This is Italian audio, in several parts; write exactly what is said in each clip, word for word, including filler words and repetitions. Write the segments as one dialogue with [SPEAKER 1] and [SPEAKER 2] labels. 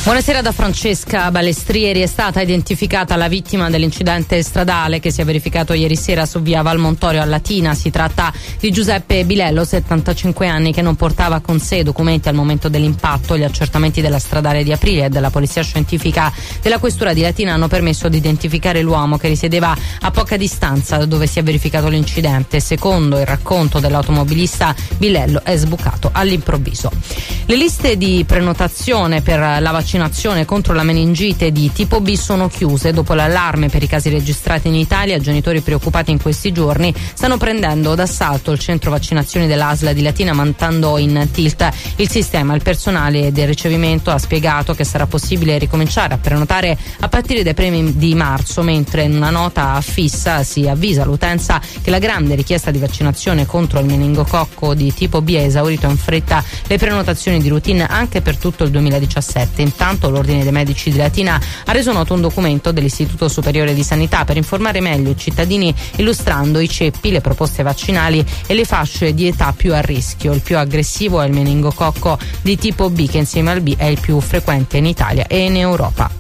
[SPEAKER 1] Buonasera da Francesca Balestrieri. È stata identificata la vittima dell'incidente stradale che si è verificato ieri sera su via Valmontorio a Latina. Si tratta di Giuseppe Bilello, settantacinque anni, che non portava con sé documenti al momento dell'impatto. Gli accertamenti della stradale di Aprile e della polizia scientifica della questura di Latina hanno permesso di identificare l'uomo che risiedeva a poca distanza da dove si è verificato l'incidente. Secondo il racconto dell'automobilista, Bilello è sbucato all'improvviso. Le liste di prenotazione per la vaccinazione contro la meningite di tipo B sono chiuse. Dopo l'allarme per i casi registrati in Italia, genitori preoccupati in questi giorni stanno prendendo d'assalto il centro vaccinazioni dell'A S L di Latina, mandando in tilt il sistema. Il personale del ricevimento ha spiegato che sarà possibile ricominciare a prenotare a partire dai primi di marzo, mentre in una nota fissa si avvisa l'utenza che la grande richiesta di vaccinazione contro il meningococco di tipo B ha esaurito in fretta le prenotazioni di routine anche per tutto il duemiladiciassette. Intanto l'Ordine dei Medici di Latina ha reso noto un documento dell'Istituto Superiore di Sanità per informare meglio i cittadini, illustrando i ceppi, le proposte vaccinali e le fasce di età più a rischio. Il più aggressivo è il meningococco di tipo B, che insieme al B è il più frequente in Italia e in Europa.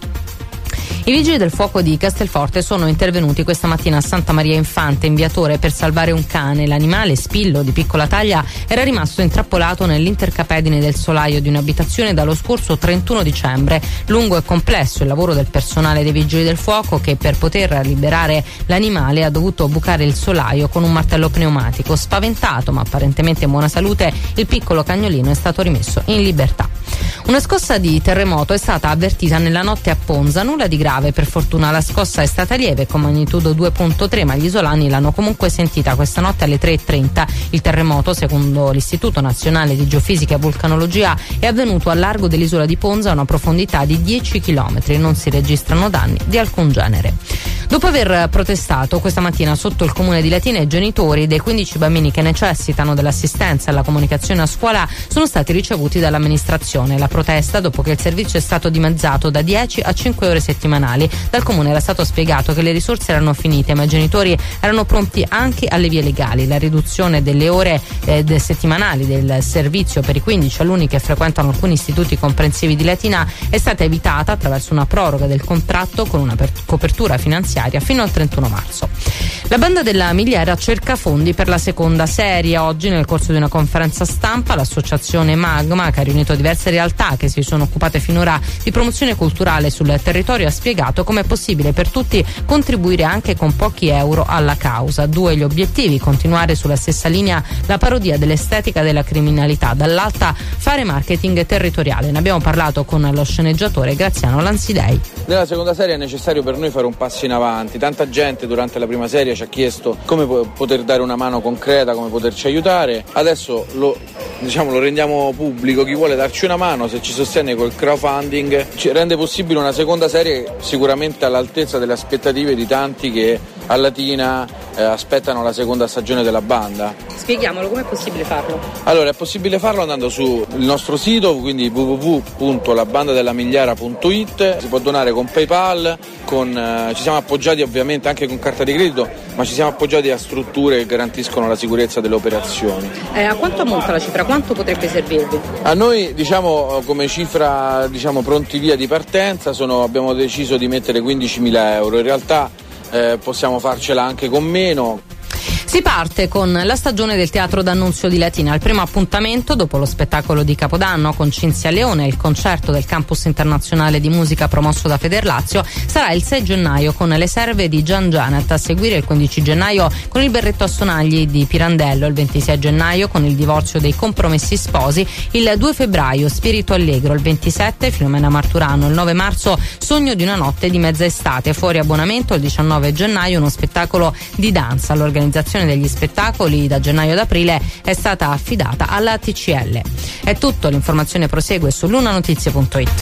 [SPEAKER 1] I vigili del fuoco di Castelforte sono intervenuti questa mattina a Santa Maria Infante in Viatore per salvare un cane. L'animale, Spillo, di piccola taglia, era rimasto intrappolato nell'intercapedine del solaio di un'abitazione dallo scorso trentuno dicembre. Lungo e complesso il lavoro del personale dei vigili del fuoco, che per poter liberare l'animale ha dovuto bucare il solaio con un martello pneumatico. Spaventato ma apparentemente in buona salute, il piccolo cagnolino è stato rimesso in libertà. Una scossa di terremoto è stata avvertita nella notte a Ponza, nulla di grave, per fortuna la scossa è stata lieve con magnitudo due virgola tre, ma gli isolani l'hanno comunque sentita questa notte alle tre e trenta. Il terremoto, secondo l'Istituto Nazionale di Geofisica e Vulcanologia, è avvenuto a largo dell'isola di Ponza a una profondità di dieci chilometri. Non si registrano danni di alcun genere. Dopo aver protestato questa mattina sotto il comune di Latina, i genitori dei quindici bambini che necessitano dell'assistenza e alla comunicazione a scuola sono stati ricevuti dall'amministrazione. La protesta dopo che il servizio è stato dimezzato da dieci a cinque ore settimanali. Dal comune era stato spiegato che le risorse erano finite, ma i genitori erano pronti anche alle vie legali. La riduzione delle ore eh, de settimanali del servizio per i quindici alunni che frequentano alcuni istituti comprensivi di Latina è stata evitata attraverso una proroga del contratto con una copertura finanziaria fino al trentuno marzo. La banda della Migliera cerca fondi per la seconda serie. Oggi, nel corso di una conferenza stampa, l'associazione Magma, che ha riunito diverse realtà che si sono occupate finora di promozione culturale sul territorio, ha spiegato come è possibile per tutti contribuire anche con pochi euro alla causa. Due gli obiettivi: continuare sulla stessa linea la parodia dell'estetica della criminalità, dall'alta fare marketing territoriale. Ne abbiamo parlato con lo sceneggiatore Graziano Lanzidei.
[SPEAKER 2] Nella seconda serie è necessario per noi fare un passo in avanti. Tanta gente durante la prima serie ci ha chiesto come poter dare una mano concreta, come poterci aiutare. Adesso lo, diciamo, lo rendiamo pubblico. Chi vuole darci una mano, se ci sostiene col crowdfunding, ci rende possibile una seconda serie sicuramente all'altezza delle aspettative di tanti che a Latina eh, aspettano la seconda stagione della banda.
[SPEAKER 1] Spieghiamolo, come è possibile farlo?
[SPEAKER 2] Allora, è possibile farlo andando sul nostro sito, quindi w w w punto la banda della migliara punto i t. Si può donare con PayPal, con, eh, ci siamo appoggiati ovviamente anche con carta di credito, ma ci siamo appoggiati a strutture che garantiscono la sicurezza delle operazioni.
[SPEAKER 1] Eh, a quanto ammonta la cifra? Quanto potrebbe servirvi?
[SPEAKER 2] A noi, diciamo, come cifra, diciamo, pronti via di partenza, sono, abbiamo deciso di mettere quindicimila euro. In realtà eh, possiamo farcela anche con meno.
[SPEAKER 1] Si parte con la stagione del Teatro d'Annunzio di Latina. Il primo appuntamento, dopo lo spettacolo di Capodanno con Cinzia Leone e il concerto del Campus Internazionale di Musica promosso da Federlazio, sarà il sei gennaio con Le Serve di Gian Janet. A seguire il quindici gennaio con il Berretto a Sonagli di Pirandello, il ventisei gennaio con il Divorzio dei Compromessi Sposi, il due febbraio Spirito Allegro, il ventisette Filomena Marturano, il nove marzo Sogno di una notte di mezza estate. Fuori abbonamento il diciannove gennaio uno spettacolo di danza. L'organizzazione degli spettacoli da gennaio ad aprile è stata affidata alla T C L. È tutto, l'informazione prosegue su lunanotizie punto it.